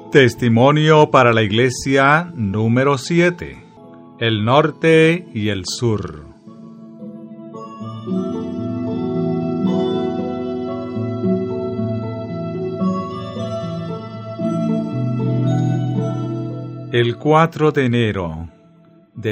Testimonio para la Iglesia número 7. El norte y el sur. El 4 de enero de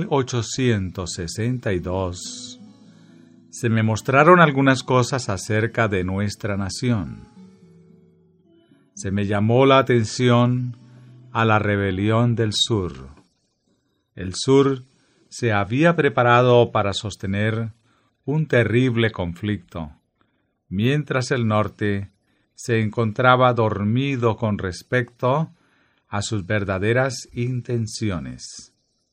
1862 se me mostraron algunas cosas acerca de nuestra nación. Se me llamó la atención a la rebelión del sur. El sur se había preparado para sostener un terrible conflicto, mientras el norte se encontraba dormido con respecto a sus verdaderas intenciones.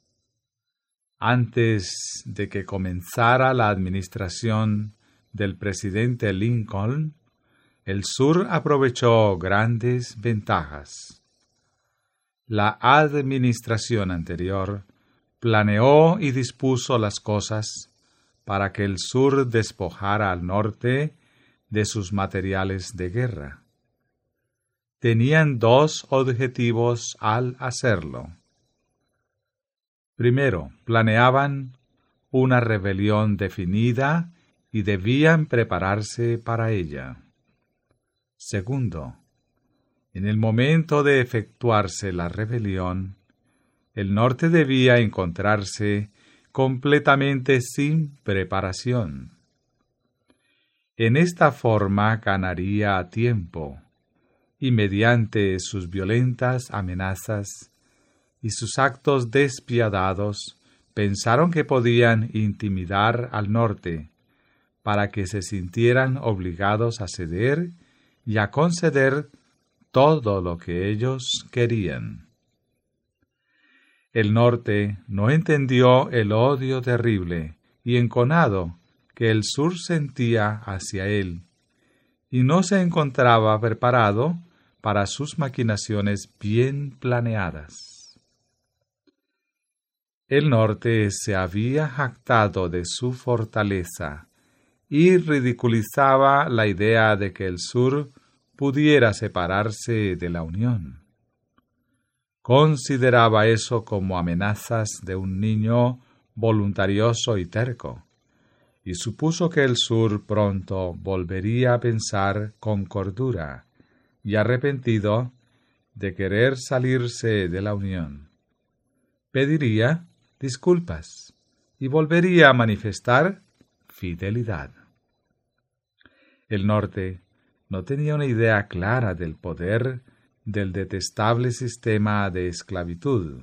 Antes de que comenzara la administración del presidente Lincoln, el sur aprovechó grandes ventajas. La administración anterior planeó y dispuso las cosas para que el sur despojara al norte de sus materiales de guerra. Tenían dos objetivos al hacerlo. Primero, planeaban una rebelión definida y debían prepararse para ella. Segundo, en el momento de efectuarse la rebelión, el norte debía encontrarse completamente sin preparación. En esta forma ganaría tiempo, y mediante sus violentas amenazas y sus actos despiadados, pensaron que podían intimidar al norte, para que se sintieran obligados a ceder y a conceder todo lo que ellos querían. El norte no entendió el odio terrible y enconado que el sur sentía hacia él, y no se encontraba preparado para sus maquinaciones bien planeadas. El norte se había jactado de su fortaleza y ridiculizaba la idea de que el sur pudiera separarse de la Unión. Consideraba eso como amenazas de un niño voluntarioso y terco, y supuso que el sur pronto volvería a pensar con cordura y arrepentido de querer salirse de la Unión. Pediría disculpas y volvería a manifestar fidelidad. El norte no tenía una idea clara del poder del detestable sistema de esclavitud.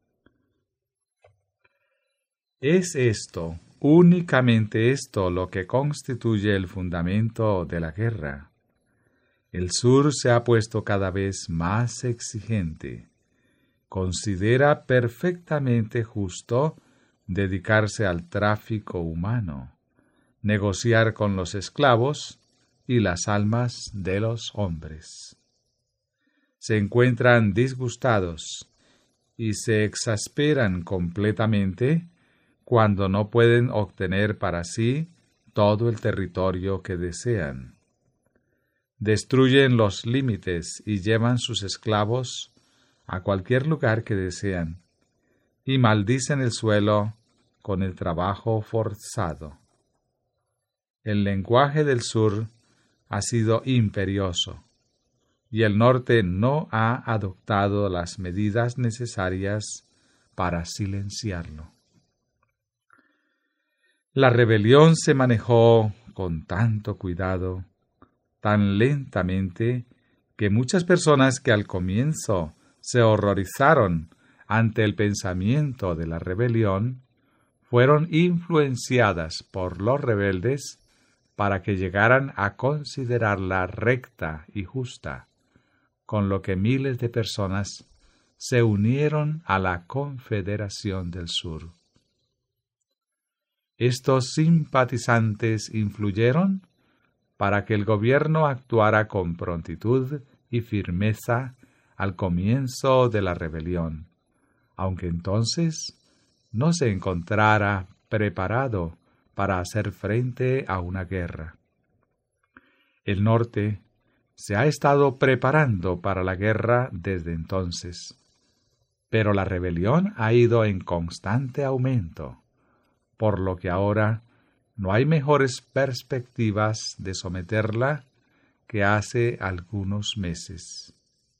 Es únicamente esto lo que constituye el fundamento de la guerra. El sur se ha puesto cada vez más exigente. Considera perfectamente justo dedicarse al tráfico humano, negociar con los esclavos y las almas de los hombres. Se encuentran disgustados y se exasperan completamente cuando no pueden obtener para sí todo el territorio que desean. Destruyen los límites y llevan sus esclavos a cualquier lugar que desean, y maldicen el suelo con el trabajo forzado. El lenguaje del sur ha sido imperioso, y el norte no ha adoptado las medidas necesarias para silenciarlo. La rebelión se manejó con tanto cuidado, tan lentamente, que muchas personas que al comienzo se horrorizaron ante el pensamiento de la rebelión, fueron influenciadas por los rebeldes para que llegaran a considerarla recta y justa, con lo que miles de personas se unieron a la Confederación del Sur. Estos simpatizantes influyeron para que el gobierno actuara con prontitud y firmeza al comienzo de la rebelión, aunque entonces no se encontrara preparado para hacer frente a una guerra. El norte se ha estado preparando para la guerra desde entonces, pero la rebelión ha ido en constante aumento, por lo que ahora no hay mejores perspectivas de someterla que hace algunos meses.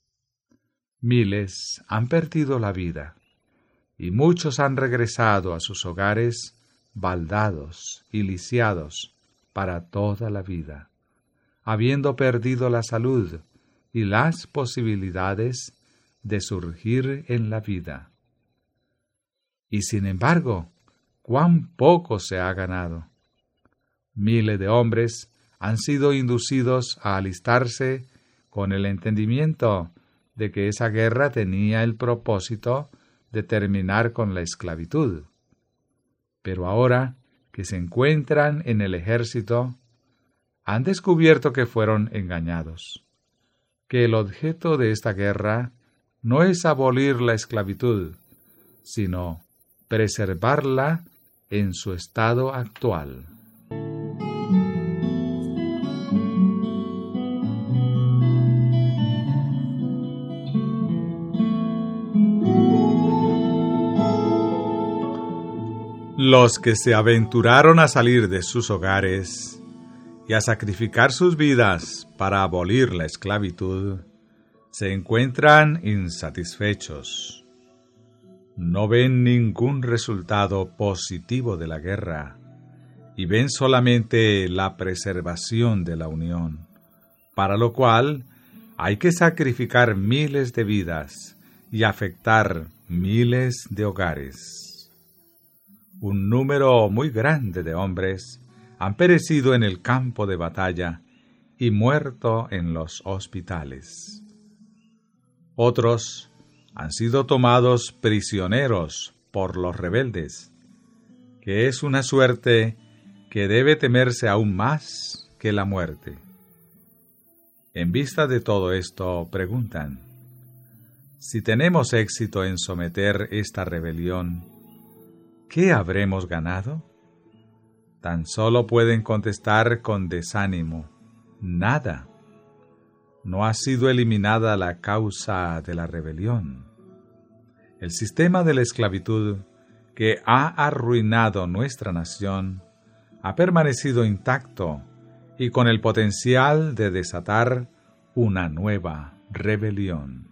Miles han perdido la vida, y muchos han regresado a sus hogares baldados y lisiados para toda la vida, habiendo perdido la salud y las posibilidades de surgir en la vida. Y sin embargo, cuán poco se ha ganado. Miles de hombres han sido inducidos a alistarse con el entendimiento de que esa guerra tenía el propósito de terminar con la esclavitud. Pero ahora que se encuentran en el ejército, han descubierto que fueron engañados, que el objeto de esta guerra no es abolir la esclavitud, sino preservarla en su estado actual. Los que se aventuraron a salir de sus hogares y a sacrificar sus vidas para abolir la esclavitud, se encuentran insatisfechos. No ven ningún resultado positivo de la guerra y ven solamente la preservación de la unión, para lo cual hay que sacrificar miles de vidas y afectar miles de hogares. Un número muy grande de hombres han perecido en el campo de batalla y muerto en los hospitales. Otros han sido tomados prisioneros por los rebeldes, que es una suerte que debe temerse aún más que la muerte. En vista de todo esto, preguntan, si tenemos éxito en someter esta rebelión, ¿qué habremos ganado? Tan solo pueden contestar con desánimo, nada. No ha sido eliminada la causa de la rebelión. El sistema de la esclavitud que ha arruinado nuestra nación ha permanecido intacto y con el potencial de desatar una nueva rebelión.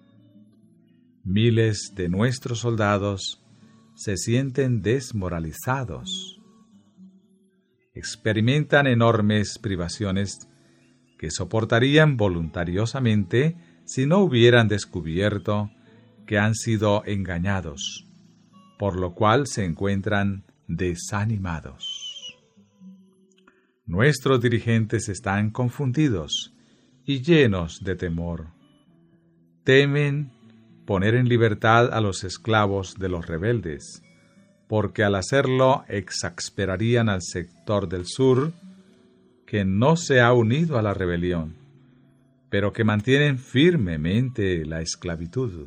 Miles de nuestros soldados se sienten desmoralizados. Experimentan enormes privaciones que soportarían voluntariosamente si no hubieran descubierto que han sido engañados, por lo cual se encuentran desanimados. Nuestros dirigentes están confundidos y llenos de temor. Temen poner en libertad a los esclavos de los rebeldes, porque al hacerlo exasperarían al sector del sur, que no se ha unido a la rebelión, pero que mantienen firmemente la esclavitud.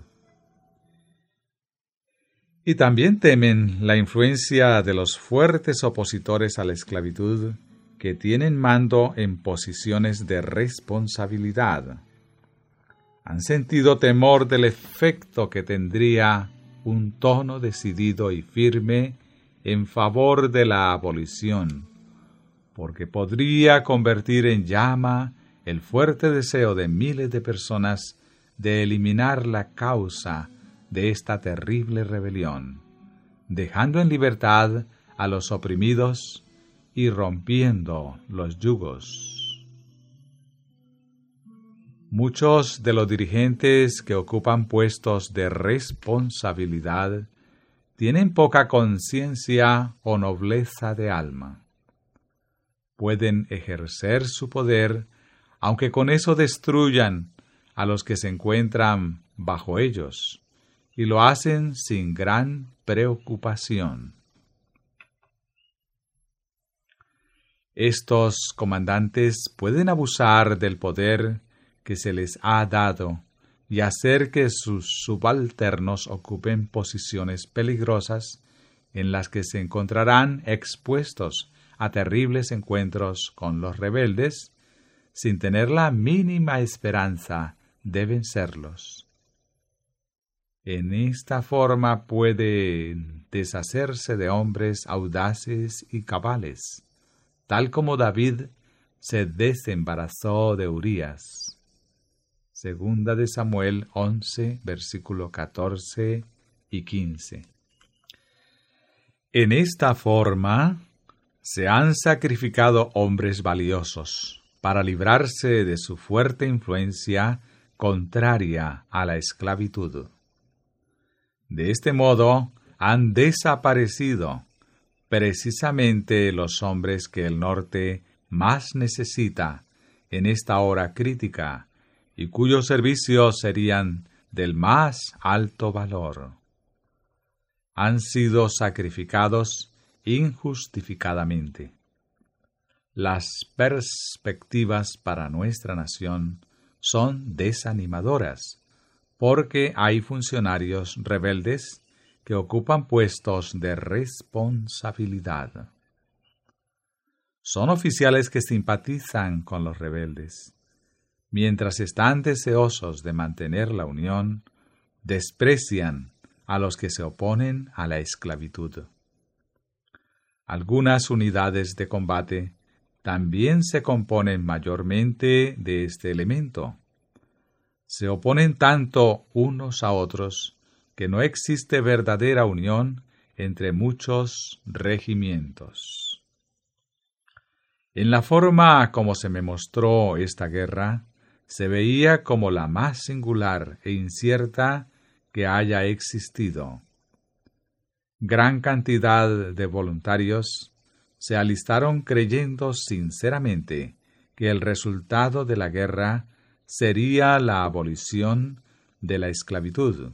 Y también temen la influencia de los fuertes opositores a la esclavitud, que tienen mando en posiciones de responsabilidad. Han sentido temor del efecto que tendría un tono decidido y firme en favor de la abolición, porque podría convertir en llama el fuerte deseo de miles de personas de eliminar la causa de esta terrible rebelión, dejando en libertad a los oprimidos y rompiendo los yugos. Muchos de los dirigentes que ocupan puestos de responsabilidad tienen poca conciencia o nobleza de alma. Pueden ejercer su poder, aunque con eso destruyan a los que se encuentran bajo ellos, y lo hacen sin gran preocupación. Estos comandantes pueden abusar del poder que se les ha dado y hacer que sus subalternos ocupen posiciones peligrosas en las que se encontrarán expuestos a terribles encuentros con los rebeldes, sin tener la mínima esperanza de vencerlos. En esta forma puede deshacerse de hombres audaces y cabales, tal como David se desembarazó de Urías. Segunda de Samuel 11, versículo 14 y 15. En esta forma se han sacrificado hombres valiosos para librarse de su fuerte influencia contraria a la esclavitud. De este modo han desaparecido precisamente los hombres que el norte más necesita en esta hora crítica y cuyos servicios serían del más alto valor. Han sido sacrificados injustificadamente. Las perspectivas para nuestra nación son desanimadoras, porque hay funcionarios rebeldes que ocupan puestos de responsabilidad. Son oficiales que simpatizan con los rebeldes. Mientras están deseosos de mantener la unión, desprecian a los que se oponen a la esclavitud. Algunas unidades de combate también se componen mayormente de este elemento. Se oponen tanto unos a otros que no existe verdadera unión entre muchos regimientos. En la forma como se me mostró esta guerra, se veía como la más singular e incierta que haya existido. Gran cantidad de voluntarios se alistaron creyendo sinceramente que el resultado de la guerra sería la abolición de la esclavitud.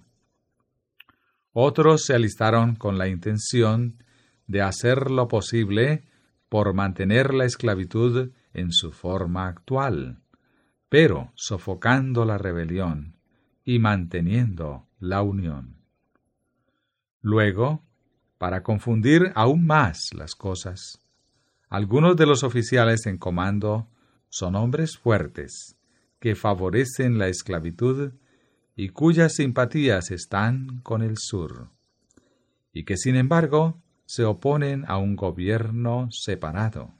Otros se alistaron con la intención de hacer lo posible por mantener la esclavitud en su forma actual, pero sofocando la rebelión y manteniendo la unión. Luego, para confundir aún más las cosas, algunos de los oficiales en comando son hombres fuertes que favorecen la esclavitud y cuyas simpatías están con el sur, y que sin embargo se oponen a un gobierno separado.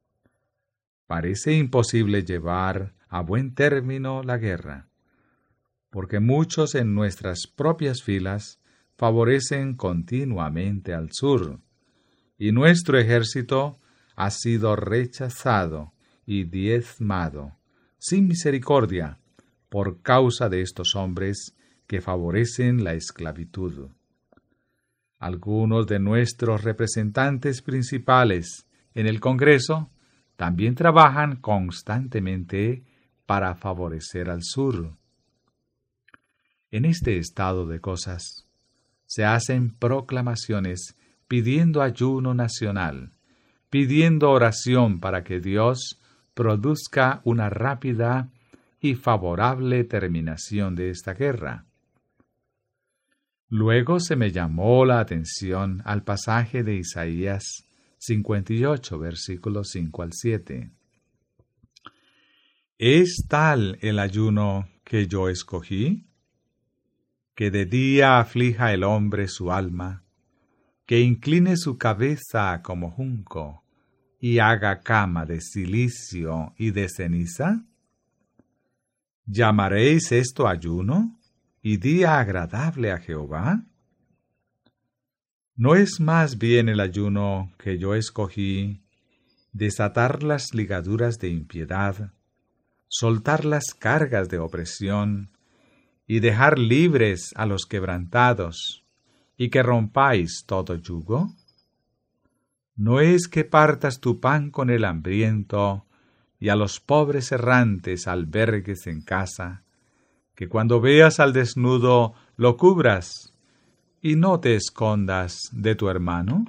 Parece imposible llevar a buen término la guerra, porque muchos en nuestras propias filas favorecen continuamente al sur, y nuestro ejército ha sido rechazado y diezmado, sin misericordia, por causa de estos hombres que favorecen la esclavitud. Algunos de nuestros representantes principales en el Congreso también trabajan constantemente para favorecer al sur. En este estado de cosas, se hacen proclamaciones pidiendo ayuno nacional, pidiendo oración para que Dios produzca una rápida y favorable terminación de esta guerra. Luego se me llamó la atención al pasaje de Isaías 58, versículos 5 al 7. ¿Es tal el ayuno que yo escogí? Que de día aflija el hombre su alma, que incline su cabeza como junco, y haga cama de cilicio y de ceniza? ¿Llamaréis esto ayuno y día agradable a Jehová? ¿No es más bien el ayuno que yo escogí desatar las ligaduras de impiedad, soltar las cargas de opresión, y dejar libres a los quebrantados, y que rompáis todo yugo? ¿No es que partas tu pan con el hambriento, y a los pobres errantes albergues en casa, que cuando veas al desnudo lo cubras, y no te escondas de tu hermano?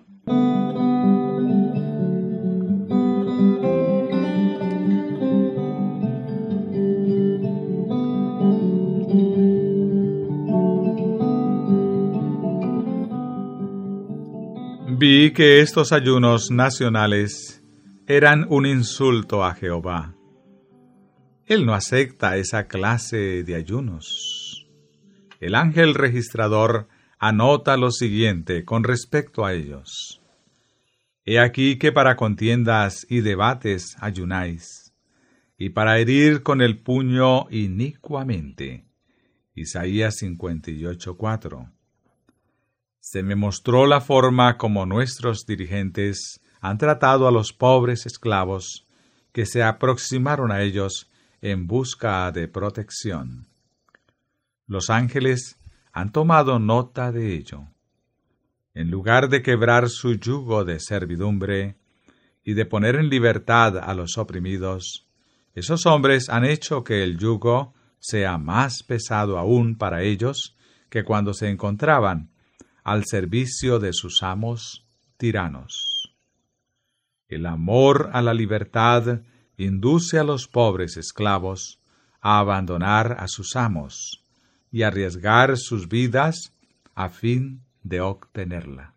Vi que estos ayunos nacionales eran un insulto a Jehová. Él no acepta esa clase de ayunos. El ángel registrador anota lo siguiente con respecto a ellos. He aquí que para contiendas y debates ayunáis, y para herir con el puño inicuamente. Isaías 58:4. Se me mostró la forma como nuestros dirigentes han tratado a los pobres esclavos que se aproximaron a ellos en busca de protección. Los ángeles han tomado nota de ello. En lugar de quebrar su yugo de servidumbre y de poner en libertad a los oprimidos, esos hombres han hecho que el yugo sea más pesado aún para ellos que cuando se encontraban al servicio de sus amos tiranos. El amor a la libertad induce a los pobres esclavos a abandonar a sus amos y arriesgar sus vidas a fin de obtenerla.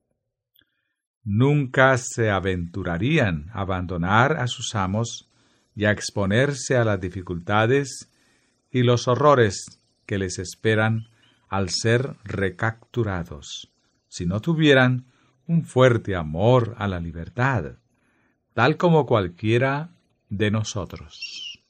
Nunca se aventurarían a abandonar a sus amos y a exponerse a las dificultades y los horrores que les esperan al ser recapturados, si no tuvieran un fuerte amor a la libertad, tal como cualquiera de nosotros.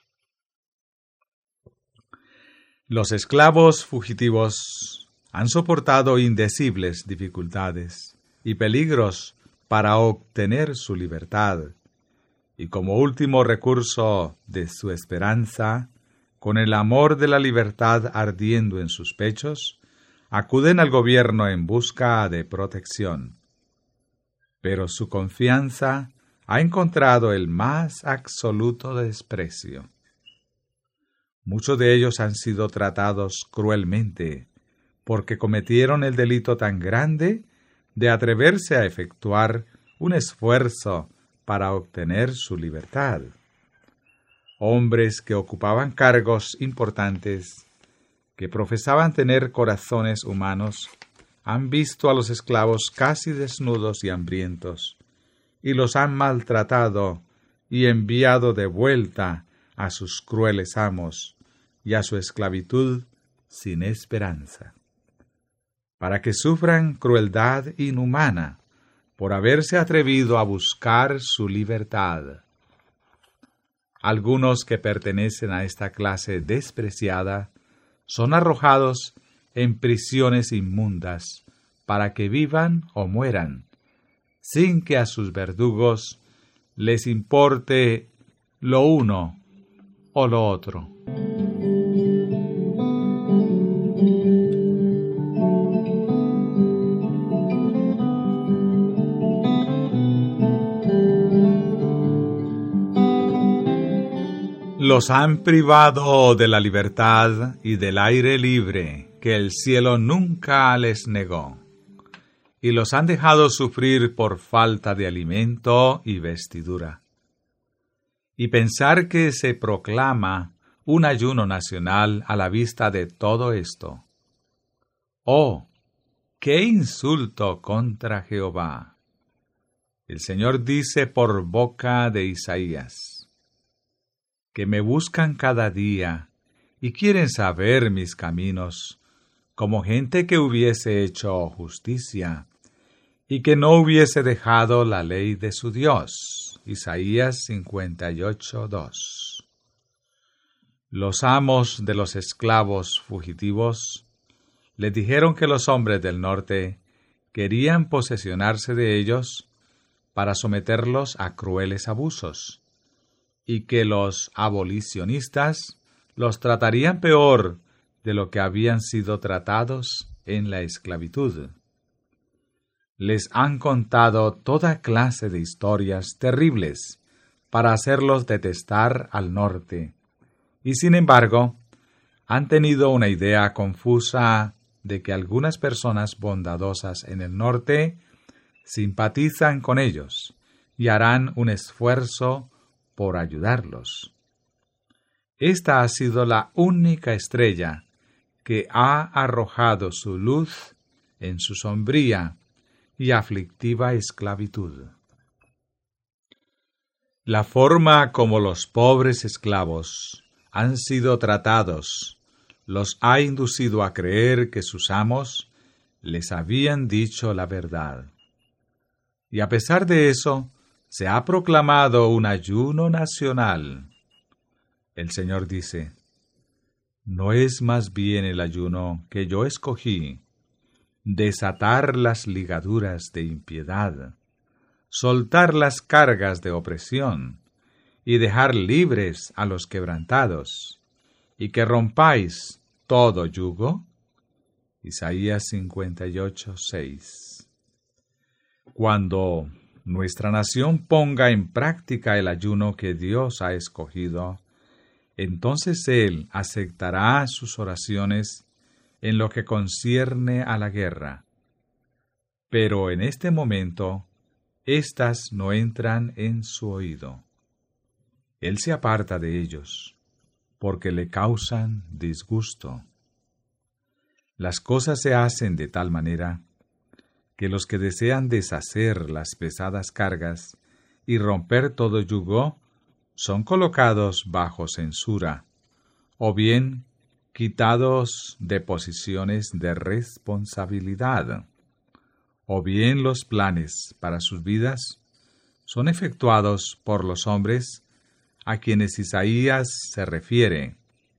Los esclavos fugitivos han soportado indecibles dificultades y peligros para obtener su libertad, y como último recurso de su esperanza, con el amor de la libertad ardiendo en sus pechos, acuden al gobierno en busca de protección. Pero su confianza ha encontrado el más absoluto desprecio. Muchos de ellos han sido tratados cruelmente, porque cometieron el delito tan grande de atreverse a efectuar un esfuerzo para obtener su libertad. Hombres que ocupaban cargos importantes, que profesaban tener corazones humanos, han visto a los esclavos casi desnudos y hambrientos, y los han maltratado y enviado de vuelta a sus crueles amos y a su esclavitud sin esperanza, para que sufran crueldad inhumana por haberse atrevido a buscar su libertad. Algunos que pertenecen a esta clase despreciada son arrojados en prisiones inmundas para que vivan o mueran, sin que a sus verdugos les importe lo uno o lo otro. Los han privado de la libertad y del aire libre que el cielo nunca les negó, y los han dejado sufrir por falta de alimento y vestidura. Y pensar que se proclama un ayuno nacional a la vista de todo esto. ¡Oh, qué insulto contra Jehová! El Señor dice por boca de Isaías: que me buscan cada día y quieren saber mis caminos, como gente que hubiese hecho justicia y que no hubiese dejado la ley de su Dios. Isaías 58:2. Los amos de los esclavos fugitivos les dijeron que los hombres del norte querían posesionarse de ellos para someterlos a crueles abusos, y que los abolicionistas los tratarían peor de lo que habían sido tratados en la esclavitud. Les han contado toda clase de historias terribles para hacerlos detestar al norte, y sin embargo, han tenido una idea confusa de que algunas personas bondadosas en el norte simpatizan con ellos y harán un esfuerzo por ayudarlos. Esta ha sido la única estrella que ha arrojado su luz en su sombría y aflictiva esclavitud. La forma como los pobres esclavos han sido tratados los ha inducido a creer que sus amos les habían dicho la verdad. Y a pesar de eso, se ha proclamado un ayuno nacional. El Señor dice: ¿no es más bien el ayuno que yo escogí, desatar las ligaduras de impiedad, soltar las cargas de opresión, y dejar libres a los quebrantados, y que rompáis todo yugo? Isaías 58:6. Cuando nuestra nación ponga en práctica el ayuno que Dios ha escogido, entonces Él aceptará sus oraciones en lo que concierne a la guerra. Pero en este momento, éstas no entran en su oído. Él se aparta de ellos, porque le causan disgusto. Las cosas se hacen de tal manera que los que desean deshacer las pesadas cargas y romper todo yugo son colocados bajo censura, o bien quitados de posiciones de responsabilidad, o bien los planes para sus vidas son efectuados por los hombres a quienes Isaías se refiere.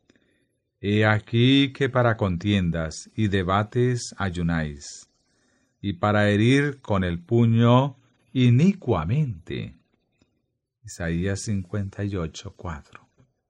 He aquí que para contiendas y debates ayunáis, y para herir con el puño inicuamente. Isaías 58:4.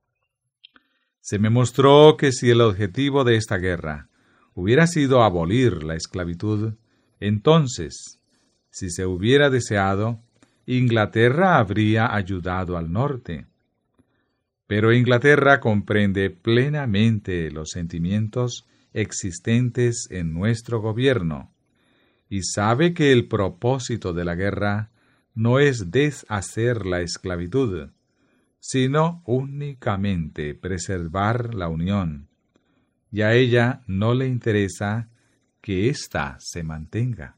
Se me mostró que si el objetivo de esta guerra hubiera sido abolir la esclavitud, entonces, si se hubiera deseado, Inglaterra habría ayudado al norte. Pero Inglaterra comprende plenamente los sentimientos existentes en nuestro gobierno, y sabe que el propósito de la guerra no es deshacer la esclavitud, sino únicamente preservar la unión, y a ella no le interesa que ésta se mantenga.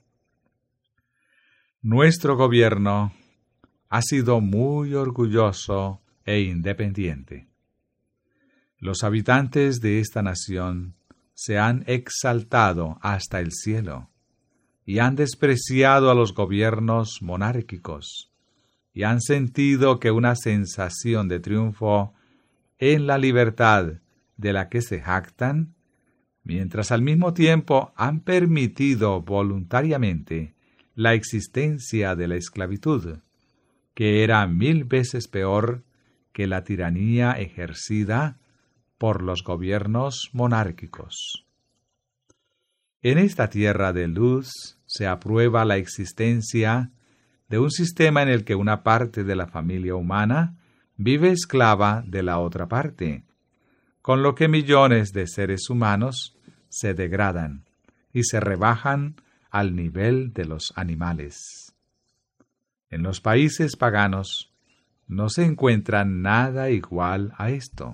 Nuestro gobierno ha sido muy orgulloso e independiente. Los habitantes de esta nación se han exaltado hasta el cielo, y han despreciado a los gobiernos monárquicos, y han sentido que una sensación de triunfo en la libertad de la que se jactan, mientras al mismo tiempo han permitido voluntariamente la existencia de la esclavitud, que era 1000 veces peor que la tiranía ejercida por los gobiernos monárquicos. En esta tierra de luz se aprueba la existencia de un sistema en el que una parte de la familia humana vive esclava de la otra parte, con lo que millones de seres humanos se degradan y se rebajan al nivel de los animales. En los países paganos no se encuentra nada igual a esto.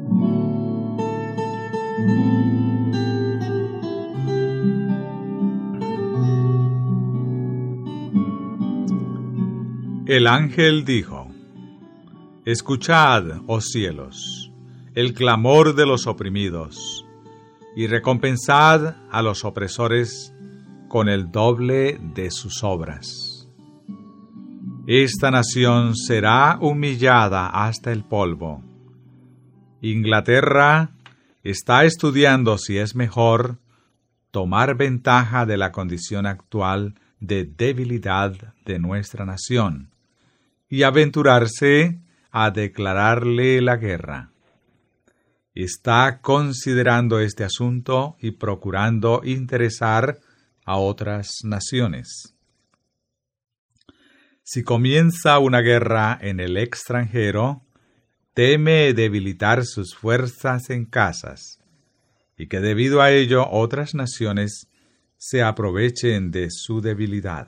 El ángel dijo: Escuchad, oh cielos, el clamor de los oprimidos, y recompensad a los opresores con el doble de sus obras. Esta nación será humillada hasta el polvo. Inglaterra está estudiando si es mejor tomar ventaja de la condición actual de debilidad de nuestra nación y aventurarse a declararle la guerra. Está considerando este asunto y procurando interesar a otras naciones. Si comienza una guerra en el extranjero, teme debilitar sus fuerzas en casas, y que debido a ello otras naciones se aprovechen de su debilidad.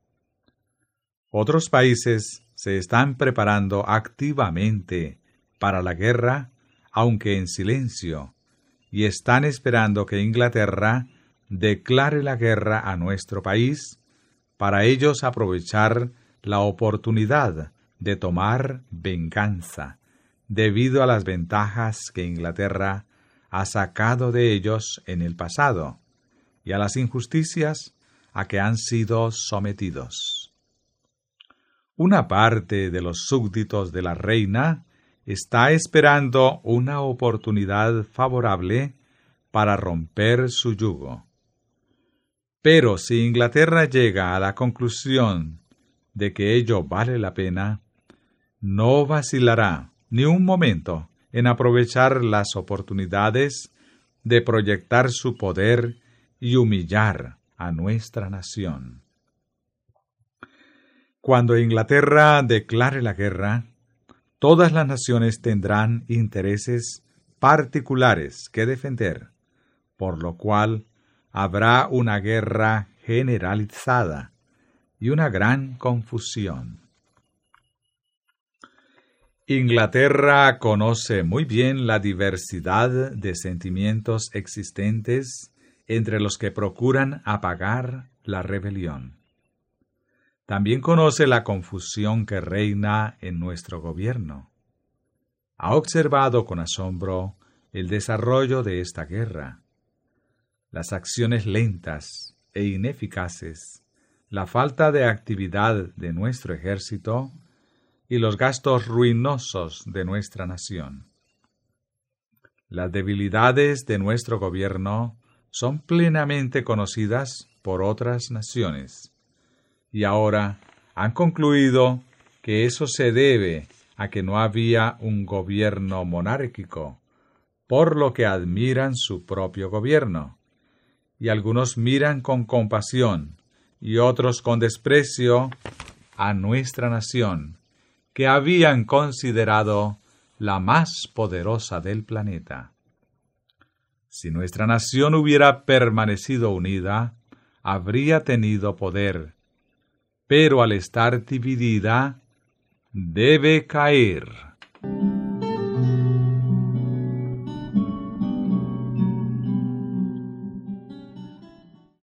Otros países se están preparando activamente para la guerra, aunque en silencio, y están esperando que Inglaterra declare la guerra a nuestro país para ellos aprovechar la oportunidad de tomar venganza, debido a las ventajas que Inglaterra ha sacado de ellos en el pasado, y a las injusticias a que han sido sometidos. Una parte de los súbditos de la reina está esperando una oportunidad favorable para romper su yugo. Pero si Inglaterra llega a la conclusión de que ello vale la pena, no vacilará ni un momento en aprovechar las oportunidades de proyectar su poder y humillar a nuestra nación. Cuando Inglaterra declare la guerra, todas las naciones tendrán intereses particulares que defender, por lo cual habrá una guerra generalizada y una gran confusión. Inglaterra conoce muy bien la diversidad de sentimientos existentes entre los que procuran apagar la rebelión. También conoce la confusión que reina en nuestro gobierno. Ha observado con asombro el desarrollo de esta guerra, las acciones lentas e ineficaces, la falta de actividad de nuestro ejército y los gastos ruinosos de nuestra nación. Las debilidades de nuestro gobierno son plenamente conocidas por otras naciones, y ahora han concluido que eso se debe a que no había un gobierno monárquico, por lo que admiran su propio gobierno, y algunos miran con compasión y otros con desprecio a nuestra nación, que habían considerado la más poderosa del planeta. Si nuestra nación hubiera permanecido unida, habría tenido poder, pero al estar dividida, debe caer.